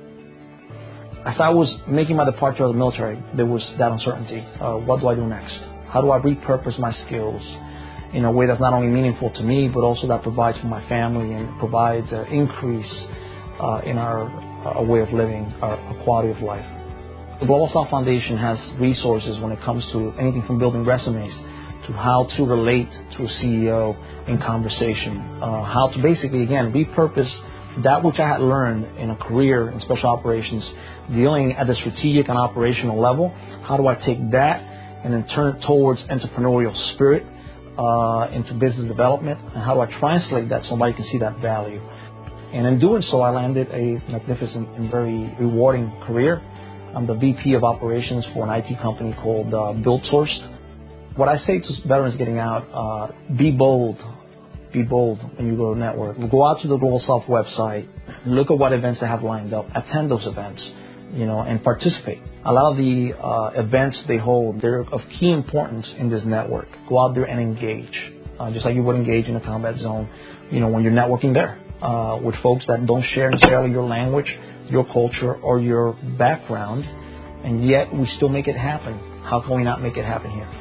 As I was making my departure of the military, there was that uncertainty. Uh, what do I do next? How do I repurpose my skills in a way that's not only meaningful to me, but also that provides for my family and provides an increase uh, in our a way of living, a quality of life. The Global South Foundation has resources when it comes to anything from building resumes to how to relate to a C E O in conversation, uh, how to basically, again, repurpose that which I had learned in a career in special operations, dealing at the strategic and operational level. How do I take that and then turn it towards entrepreneurial spirit uh, into business development, and how do I translate that so somebody can see that value? And in doing so, I landed a magnificent and very rewarding career. I'm the V P of operations for an I T company called uh, BuildSource. What I say to veterans getting out, uh, be bold. Be bold when you go to network. Go out to the Global South website, look at what events they have lined up, attend those events, you know, and participate. A lot of the uh, events they hold, they're of key importance in this network. Go out there and engage, uh, just like you would engage in a combat zone, you know, when you're networking there. Uh, with folks that don't share necessarily your language, your culture, or your background, and yet we still make it happen. How can we not make it happen here?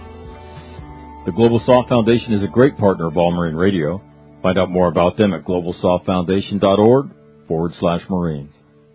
The Global South Foundation is a great partner of All Marine Radio. Find out more about them at global south foundation dot org forward slash Marines.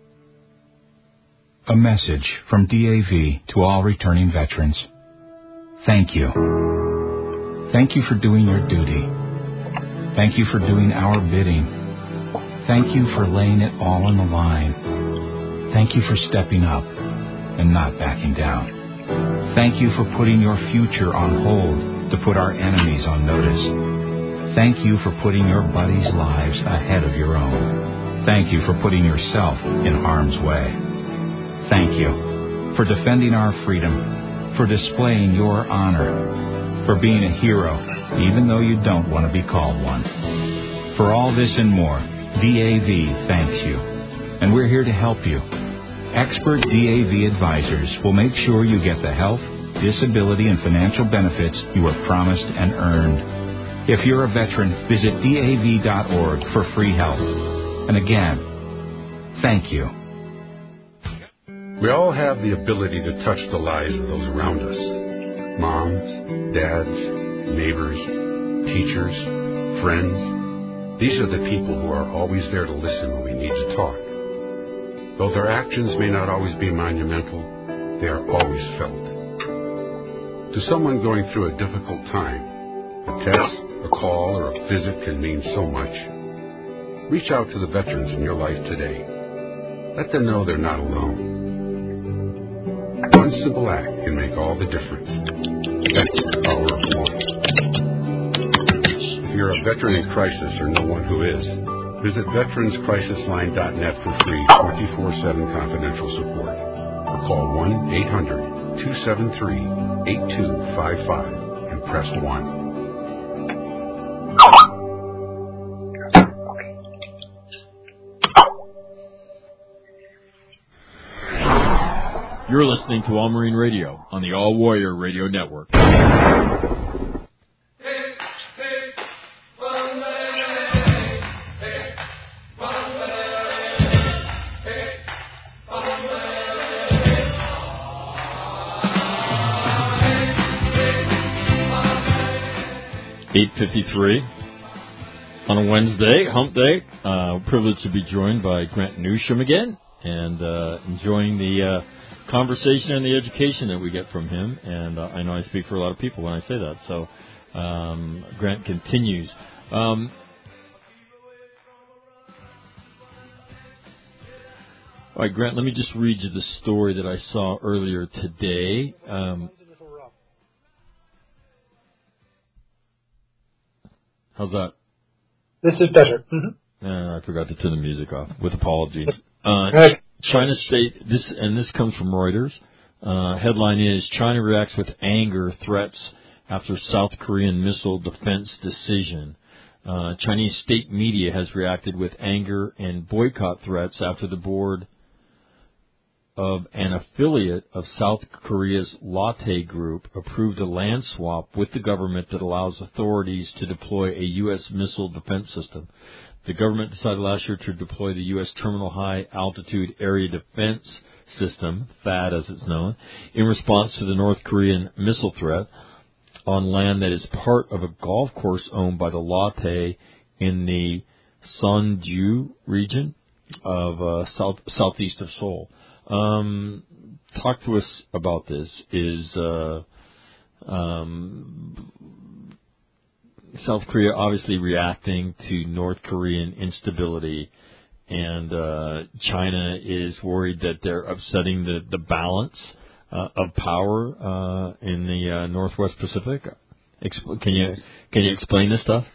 A message from D A V to all returning veterans. Thank you. Thank you for doing your duty. Thank you for doing our bidding. Thank you for laying it all on the line. Thank you for stepping up and not backing down. Thank you for putting your future on hold to put our enemies on notice. Thank you for putting your buddies' lives ahead of your own. Thank you for putting yourself in harm's way. Thank you for defending our freedom, for displaying your honor, for being a hero even though you don't want to be called one. For all this and more, D A V thanks you, and we're here to help you. Expert D A V advisors will make sure you get the health, disability, and financial benefits you were promised and earned. If you're a veteran, visit D A V dot org for free help. And again, thank you. We all have the ability to touch the lives of those around us. Moms, dads, neighbors, teachers, friends. These are the people who are always there to listen when we need to talk. Though their actions may not always be monumental, they are always felt. To someone going through a difficult time, a text, a call, or a visit can mean so much. Reach out to the veterans in your life today. Let them know they're not alone. One simple act can make all the difference. That's the power of one. If you're a veteran in crisis or know one who is, visit veterans crisis line dot net for free twenty-four seven confidential support. Or call one eight hundred two seven three eight two five five and press one. You're listening to All Marine Radio on the All Warrior Radio Network. eight fifty-three. On a Wednesday, hump day, uh, privileged to be joined by Grant Newsham again, and uh, enjoying the uh, conversation and the education that we get from him. And uh, I know I speak for a lot of people when I say that. So um, Grant continues. Um, all right, Grant, let me just read you the story that I saw earlier today. Um, how's that? This is better. Mm-hmm. Uh, I forgot to turn the music off. With apologies. Uh, China State. This and this comes from Reuters. Uh, headline is: China reacts with anger, threats after South Korean missile defense decision. Uh, Chinese state media has reacted with anger and boycott threats after the board of an affiliate of South Korea's Lotte Group approved a land swap with the government that allows authorities to deploy a U S missile defense system. The government decided last year to deploy the U S Terminal High Altitude Area Defense System, THAAD as it's known, in response to the North Korean missile threat on land that is part of a golf course owned by the Lotte in the Sonju region of uh, south southeast of Seoul. Um, talk to us about this. Is uh, um, South Korea obviously reacting to North Korean instability, and uh, China is worried that they're upsetting the, the balance uh, of power uh, in the uh, Northwest Pacific? Expl- can you can you explain this stuff?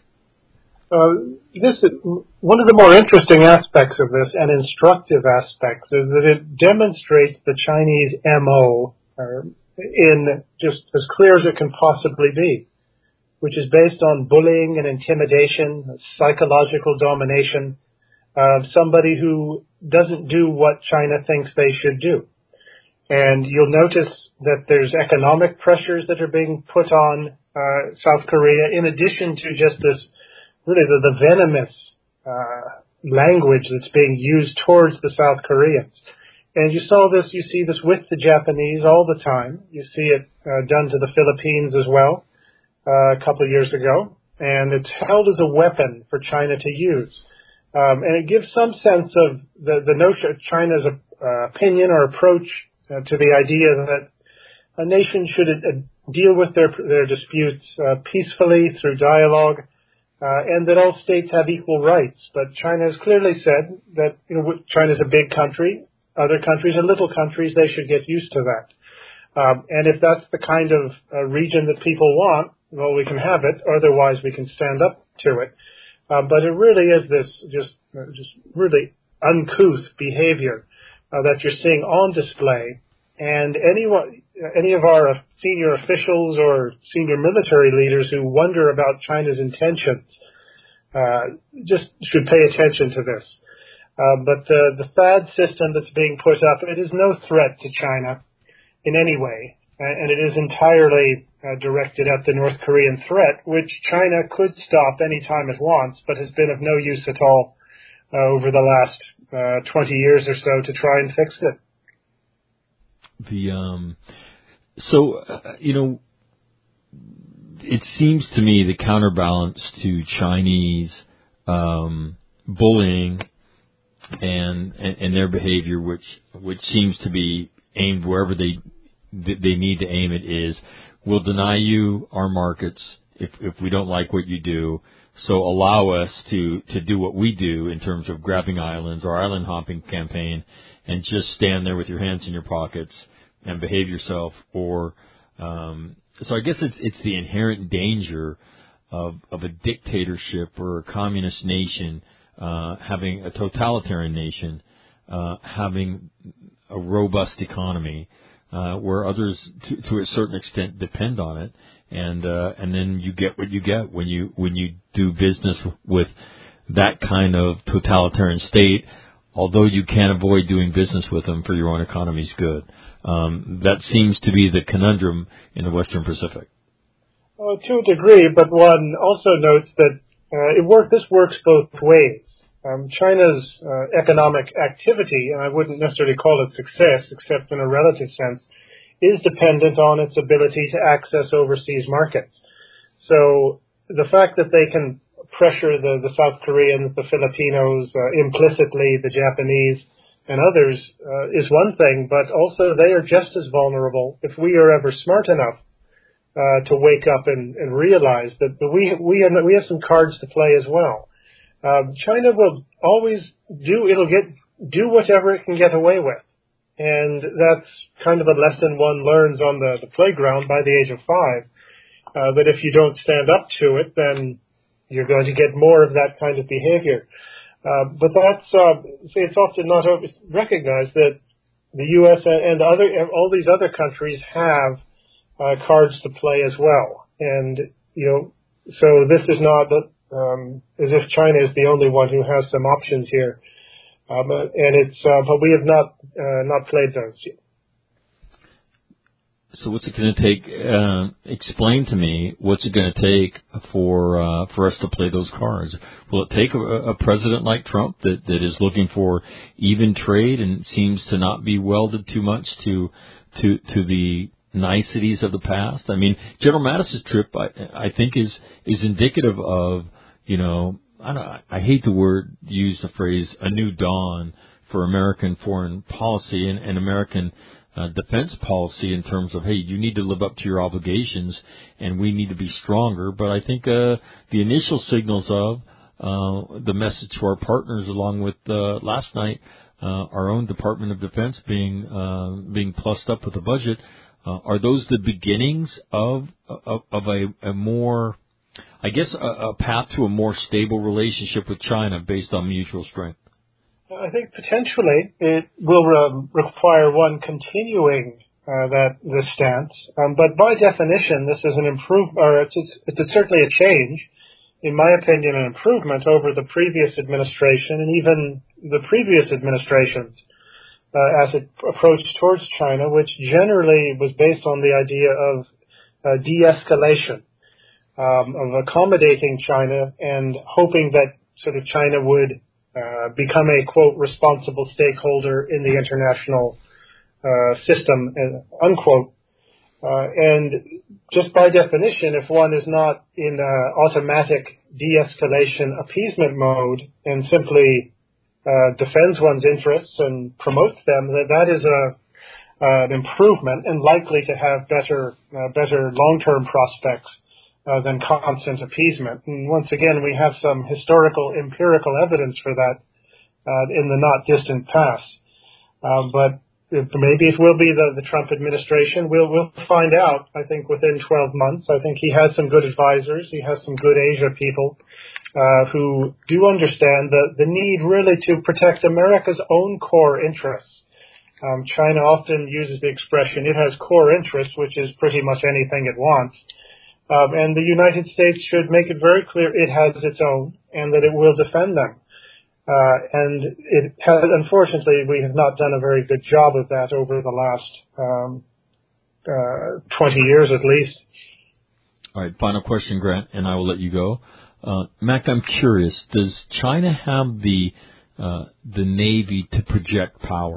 Uh, this is, one of the more interesting aspects of this and instructive aspects is that it demonstrates the Chinese M O uh, in just as clear as it can possibly be, which is based on bullying and intimidation, psychological domination of somebody who doesn't do what China thinks they should do. And you'll notice that there's economic pressures that are being put on uh, South Korea in addition to just this really the, the venomous uh, language that's being used towards the South Koreans. And you saw this, you see this with the Japanese all the time. You see it uh, done to the Philippines as well uh, a couple of years ago. And it's held as a weapon for China to use. Um, and it gives some sense of the, the notion of China's uh, opinion or approach uh, to the idea that a nation should uh, deal with their, their disputes uh, peacefully through dialogue. Uh, and that all states have equal rights. But China has clearly said that, you know, China's a big country. Other countries are little countries. They should get used to that. Um, and if that's the kind of uh, region that people want, well, we can have it. Otherwise, we can stand up to it. Uh, but it really is this just, uh, just really uncouth behavior uh, that you're seeing on display. And anyone, any of our senior officials or senior military leaders who wonder about China's intentions uh, just should pay attention to this. Uh, but the, the THAAD system that's being put up, it is no threat to China in any way, and it is entirely uh, directed at the North Korean threat, which China could stop any time it wants, but has been of no use at all uh, over the last uh, twenty years or so to try and fix it. The um, so uh, you know, it seems to me the counterbalance to Chinese um, bullying and, and and their behavior, which which seems to be aimed wherever they they need to aim it, is we'll deny you our markets if if we don't like what you do. So allow us to to do what we do in terms of grabbing islands, our island hopping campaign, and just stand there with your hands in your pockets and behave yourself. Or um, so I guess it's it's the inherent danger of of a dictatorship or a communist nation uh, having a totalitarian nation uh, having a robust economy uh, where others to, to a certain extent depend on it, and uh, and then you get what you get when you when you do business with that kind of totalitarian state. Although you can't avoid doing business with them for your own economy's good. Um, that seems to be the conundrum in the Western Pacific. Well, to a degree, but one also notes that uh, it work, this works both ways. Um, China's uh, economic activity, and I wouldn't necessarily call it success, except in a relative sense, is dependent on its ability to access overseas markets. So the fact that they can pressure the, the South Koreans, the Filipinos, uh, implicitly the Japanese and others uh, is one thing, but also they are just as vulnerable if we are ever smart enough uh, to wake up and, and realize that we we have, we have some cards to play as well. Uh, China will always do it'll get do whatever it can get away with, and that's kind of a lesson one learns on the, the playground by the age of five. Uh, that if you don't stand up to it, then you're going to get more of that kind of behavior. Uh, but that's, uh, see, it's often not recognized that the U S and other, all these other countries have uh, cards to play as well. And, you know, so this is not um, as if China is the only one who has some options here. Um, and it's, uh, but we have not, uh, not played those yet. So what's it going to take? Uh, explain to me what's it going to take for uh, for us to play those cards. Will it take a, a president like Trump that, that is looking for even trade and seems to not be welded too much to to to the niceties of the past? I mean, General Mattis's trip, I, I think, is is indicative of, you know, I don't. I hate the word, use the phrase, a new dawn for American foreign policy and, and American Uh, defense policy in terms of, hey, you need to live up to your obligations and we need to be stronger. But I think uh, the initial signals of uh, the message to our partners, along with uh, last night, uh, our own Department of Defense being uh, being plussed up with a budget, uh, are those the beginnings of of, of a, a more, I guess, a, a path to a more stable relationship with China based on mutual strength? I think potentially it will um, require one continuing uh, that this stance, um, but by definition, this is an improvement, or it's, it's, it's certainly a change, in my opinion, an improvement over the previous administration and even the previous administrations uh, as it approached towards China, which generally was based on the idea of uh, de-escalation, um, of accommodating China and hoping that sort of China would Uh, become a, quote, responsible stakeholder in the international uh, system, uh, unquote. Uh, and just by definition, if one is not in uh, automatic de-escalation appeasement mode and simply uh, defends one's interests and promotes them, that that is a, uh, an improvement and likely to have better, uh, better long-term prospects Uh, than constant appeasement. And once again, we have some historical, empirical evidence for that uh, in the not distant past. Uh, but it, maybe it will be the, the Trump administration. We'll, we'll find out, I think, within twelve months. I think he has some good advisors. He has some good Asia people uh, who do understand the, the need really to protect America's own core interests. Um, China often uses the expression, it has core interests, which is pretty much anything it wants. Um, and the United States should make it very clear it has its own and that it will defend them. Uh, and it has, unfortunately, we have not done a very good job of that over the last um, uh, twenty years at least. All right, final question, Grant, and I will let you go. Uh, Mac, I'm curious, does China have the uh, the Navy to project power?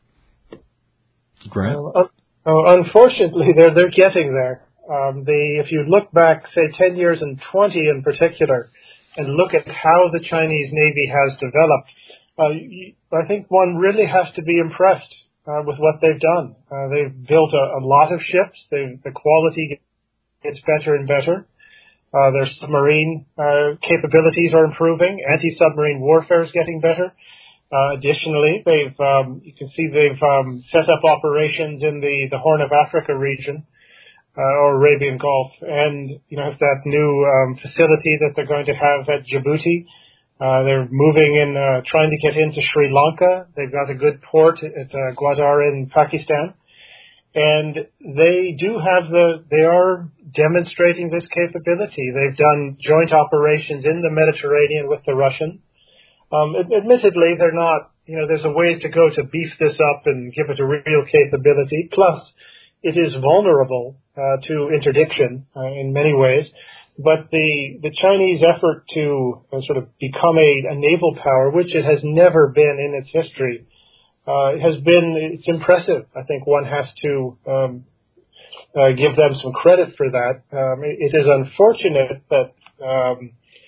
Grant? Uh, uh, unfortunately, they're they're getting there. Um, the, if you look back, say, ten years and twenty in particular, and look at how the Chinese Navy has developed, uh, I think one really has to be impressed uh, with what they've done. Uh, they've built a, a lot of ships. They've, the quality gets better and better. Uh, their submarine uh, capabilities are improving. Anti-submarine warfare is getting better. Uh, additionally, they've um, you can see they've um, set up operations in the, the Horn of Africa region. Uh, or Arabian Gulf, and you know, have that new um, facility that they're going to have at Djibouti. Uh, they're moving in, uh, trying to get into Sri Lanka. They've got a good port at uh, Gwadar in Pakistan, and they do have the. They are demonstrating this capability. They've done joint operations in the Mediterranean with the Russians. Um, admittedly, they're not. You know, there's a ways to go to beef this up and give it a real capability. Plus, it is vulnerable uh, to interdiction uh, in many ways, but the the Chinese effort to uh, sort of become a, a naval power, which it has never been in its history, uh, has been it's impressive. I think one has to um, uh, give them some credit for that. Um, it, it is unfortunate that um,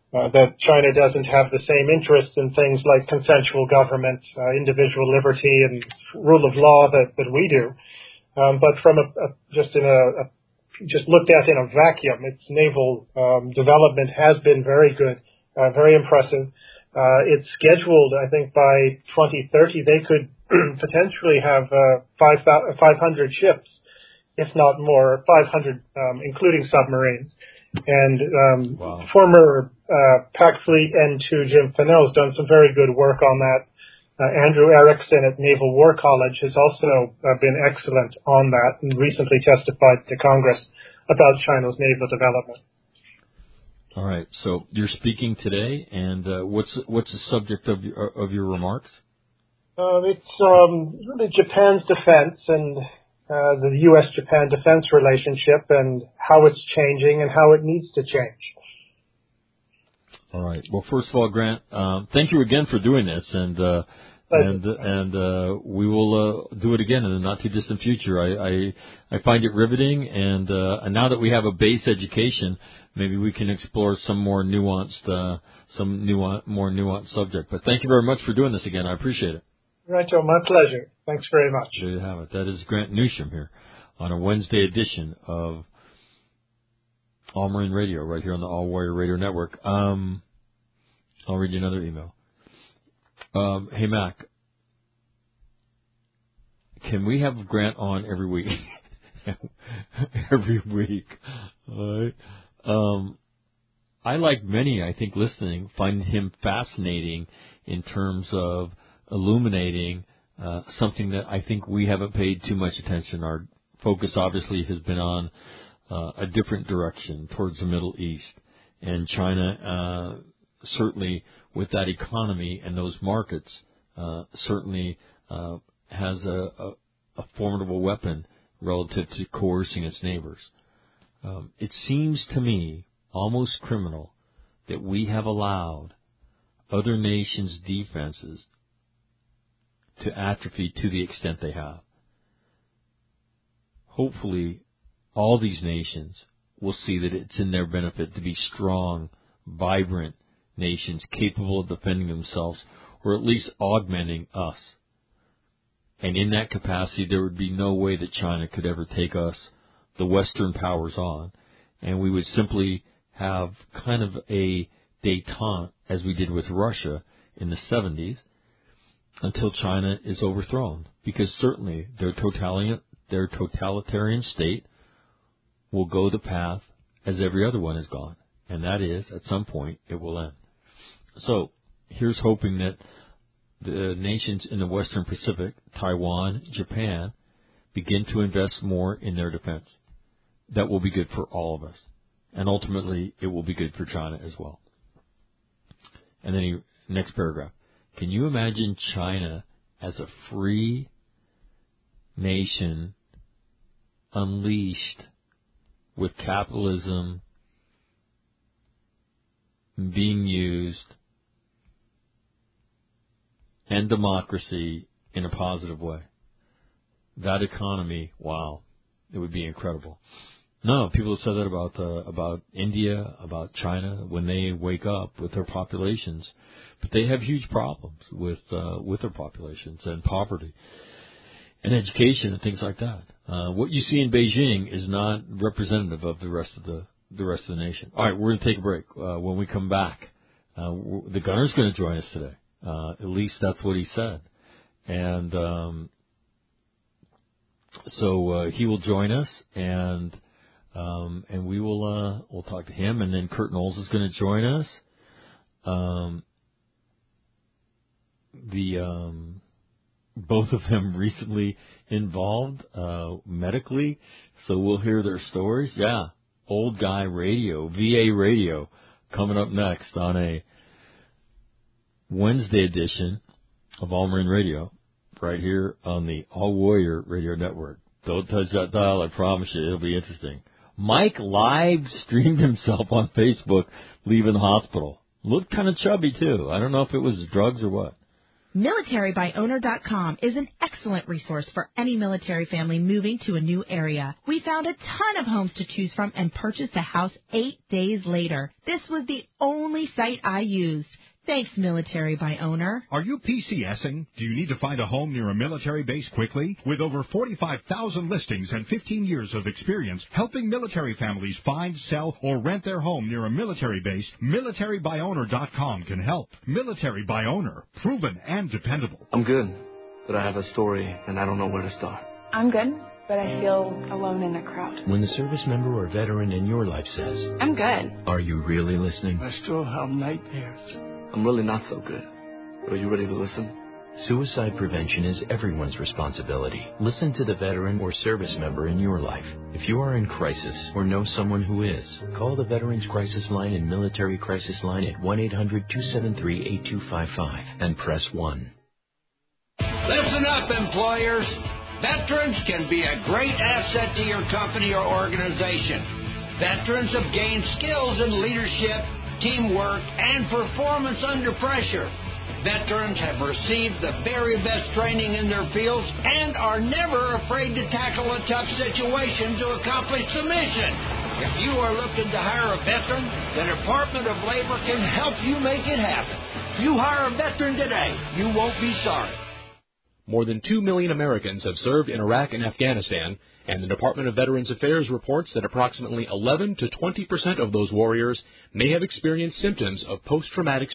uh, that China doesn't have the same interests in things like consensual government, uh, individual liberty, and rule of law that, that we do. Um, but from a, a just in a, a just looked at in a vacuum, its naval um, development has been very good, uh, very impressive. Uh, it's scheduled, I think, by twenty thirty, they could potentially have uh, five hundred ships, if not more, five hundred, um, including submarines. And um, wow. former uh, Pac Fleet N two Jim Pinnell's done some very good work on that. Uh, Andrew Erickson at Naval War College has also uh, been excellent on that and recently testified to Congress about China's naval development. All right. So you're speaking today, and uh, what's what's the subject of your, of your remarks? Uh, it's um, really Japan's defense and uh, the U S Japan defense relationship and how it's changing and how it needs to change. All right. Well, first of all, Grant, um, thank you again for doing this, and uh, and and uh, we will uh, do it again in the not too distant future. I I, I find it riveting, and uh, and now that we have a base education, maybe we can explore some more nuanced, uh, some nuance, more nuanced subject. But thank you very much for doing this again. I appreciate it. Right, Joe. My pleasure. Thanks very much. There you have it. That is Grant Newsham here on a Wednesday edition of All Marine Radio, right here on the All Warrior Radio Network. Um, I'll read you another email. Um, hey, Mac, can we have Grant on every week? every week. All right. Um, I, like many, I think, listening, find him fascinating in terms of illuminating uh, something that I think we haven't paid too much attention. Our focus, obviously, has been on uh, a different direction towards the Middle East. And China, uh, certainly with that economy and those markets, uh, certainly uh, has a, a, a formidable weapon relative to coercing its neighbors. Um, it seems to me almost criminal that we have allowed other nations' defenses to atrophy to the extent they have. Hopefully, all these nations will see that it's in their benefit to be strong, vibrant nations capable of defending themselves, or at least augmenting us. And in that capacity, there would be no way that China could ever take us, the Western powers, on, and we would simply have kind of a détente, as we did with Russia in the seventies, until China is overthrown. Because certainly their totalitarian, their totalitarian state will go the path as every other one has gone, and that is, at some point, it will end. So here's hoping that the nations in the Western Pacific, Taiwan, Japan, begin to invest more in their defense. That will be good for all of us. And ultimately, it will be good for China as well. And then he, next paragraph. Can you imagine China as a free nation unleashed with capitalism being used and democracy in a positive way? That economy, wow, it would be incredible. No, people have said that about uh, about India, about China when they wake up with their populations, but they have huge problems with uh, with their populations and poverty and education and things like that. Uh, what you see in Beijing is not representative of the rest of the the rest of the nation. All right, we're going to take a break. Uh, when we come back, uh, the gunner's going to join us today. Uh, at least that's what he said, and um, so uh, he will join us and. Um, and we will uh, we'll talk to him, and then Kurt Knowles is going to join us. Um, the um, both of them recently involved uh, medically, so we'll hear their stories. Yeah, old guy radio, V A radio, coming up next on a Wednesday edition of All Marine Radio, right here on the All Warrior Radio Network. Don't touch that dial, I promise you, it'll be interesting. Mike live streamed himself on Facebook leaving the hospital. Looked kind of chubby, too. I don't know if it was drugs or what. military by owner dot com is an excellent resource for any military family moving to a new area. We found a ton of homes to choose from and purchased a house eight days later. This was the only site I used. Thanks, Military by Owner. Are you PCSing? Do you need to find a home near a military base quickly? With over forty-five thousand listings and fifteen years of experience helping military families find, sell, or rent their home near a military base, military by owner dot com can help. Military by Owner, proven and dependable. I'm good, but I have a story and I don't know where to start. I'm good, but I feel alone in a crowd. When the service member or veteran in your life says, I'm good. Are you really listening? I still have nightmares. I'm really not so good. Are you ready to listen? Suicide prevention is everyone's responsibility. Listen to the veteran or service member in your life. If you are in crisis or know someone who is, call the Veterans Crisis Line and Military Crisis Line at one eight hundred two seven three eight two five five and press one. Listen up, employers. Veterans can be a great asset to your company or organization. Veterans have gained skills in leadership, teamwork, and performance under pressure. Veterans have received the very best training in their fields and are never afraid to tackle a tough situation to accomplish the mission. If you are looking to hire a veteran, the Department of Labor can help you make it happen. You hire a veteran today, you won't be sorry. More than two million Americans have served in Iraq and Afghanistan, and the Department of Veterans Affairs reports that approximately eleven to twenty percent of those warriors may have experienced symptoms of post-traumatic